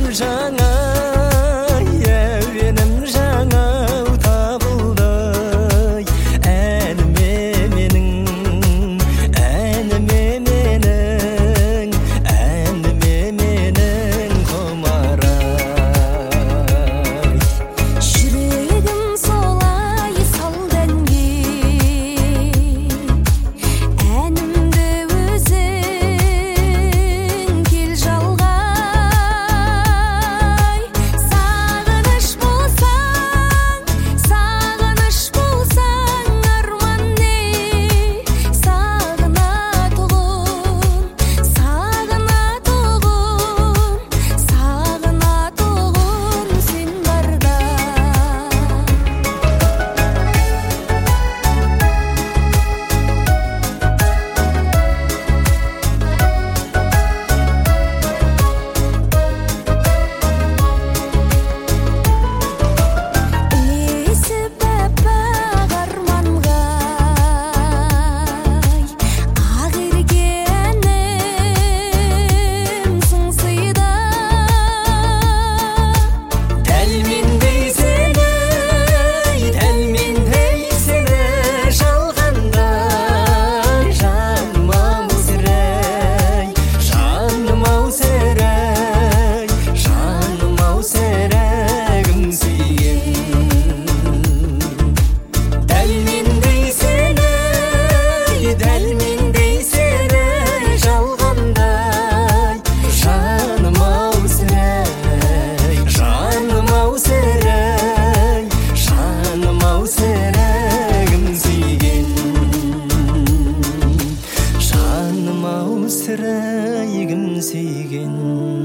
жаңа, әуенім жаңа табылды. Әніме менің, әніме менің, әніме менің құмарай. Жүрегім солай салданге, әнімді өзің кел жалғай. Сағыныш болсаң арман не, сағына тұғын сен барда. Есіп әппақ арманға, ақеркенім сыңсыйда. Дәл мендей сені жалғанда, жаным-ау сірәй, жаным-ау сірәй, жаным-ау сірәгім сүйген. Дәл мендей сені жалғанда, жаным-ау сірәй, жаным-ау сірәй, жаным-ау сірәгім сүйген. Жаным-ау сірәйгім сүйген.